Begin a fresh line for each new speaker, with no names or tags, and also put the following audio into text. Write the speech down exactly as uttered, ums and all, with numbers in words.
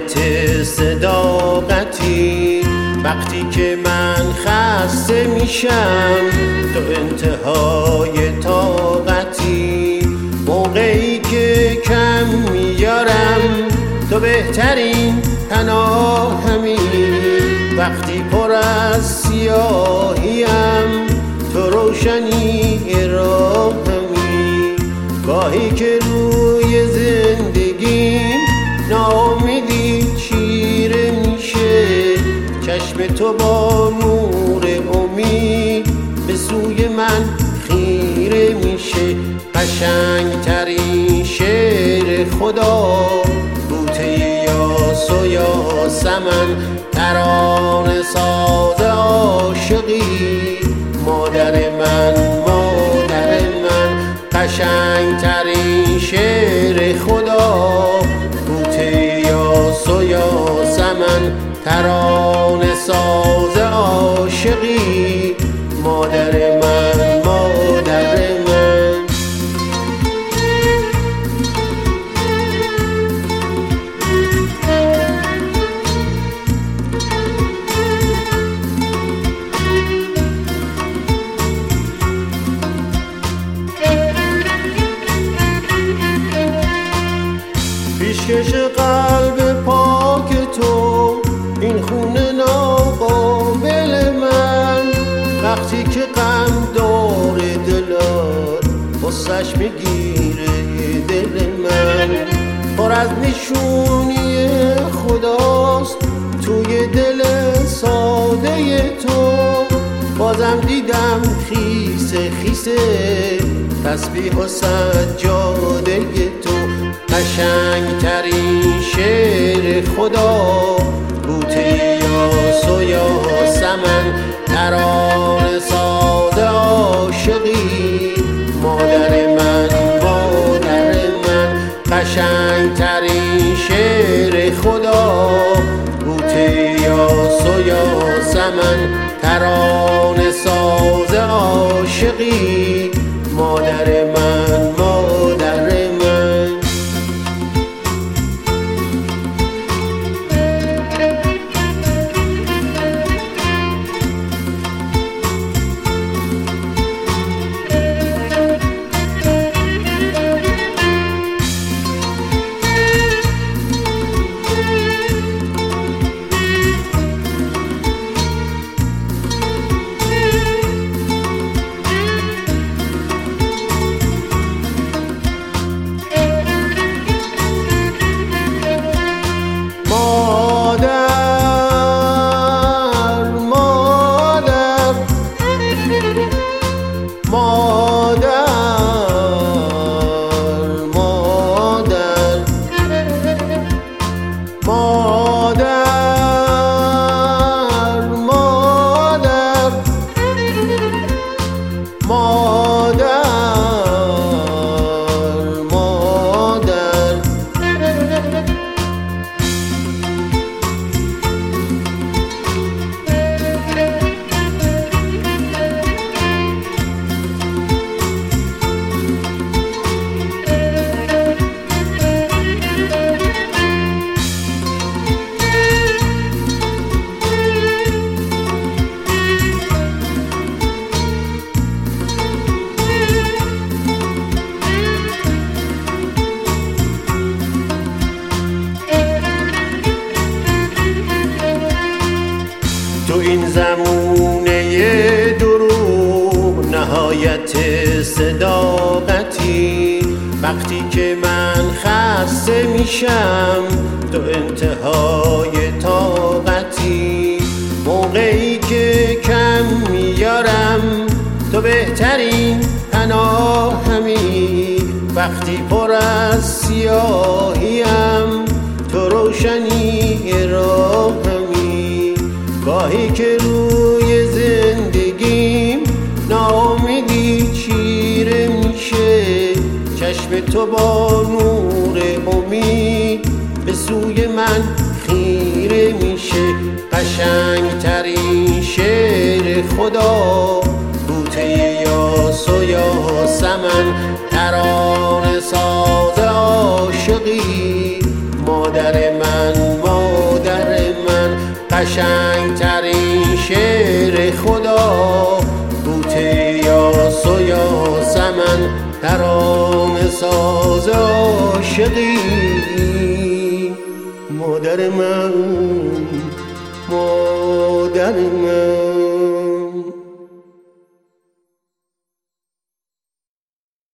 نهایت صداقتی. وقتی که من خسته میشم تو انتهای طاقتی. موقعی که کم میارم تو بهترین پناهمی. وقتی پر از سیاهیم تو روشنی راهمی. گاهی که روی زندگیم ناامیدی چیره میشه، چشم تو با نور امید به سوی من خیره میشه. قشنگترین شعر خدا بوته یاس و یاسمن، ترانه ساز عاشقی مادر من مادر من. قشنگترین شعر خدا بوته یاس و یاسمن، ترانه ساز عاشقی مادر من مادر من. پیشکش قلب پاک تو این خونه ناقابل من. وقتی که غم داره دلات غصه‌اش میگیره دل من. پر از نشونی خداست توی دل ساده تو. بازم دیدم خیسه خیسه تسبیح و سجاده تو. قشنگترین شعر خدا بوته یاس و یاسمن، ترانه ساز عاشقی مادر من مادر من. قشنگترین شعر خدا بوته یاس و یاسمن، ترانه ساز عاشقی مادر من مادر من. تو این زمونه دروغ نهایت صداقتی. وقتی که من خسته میشم تو انتهای طاقتی. موقعی که کم میارم تو بهترین پناهمی. وقتی پر از سیاهیم تو روشنی راهمی. گاهی که روی زندگیم ناامیدی چیره میشه، چشم تو با نور امید به سوی من خیره میشه. قشنگترین شعر خدا بوته یاس و یاسمن، ترانه ساز عاشقی مادر من. قشنگترین شعر خدا، بوته یا سویا سمن ترانه ساز عاشقی. مادر من، مادر من.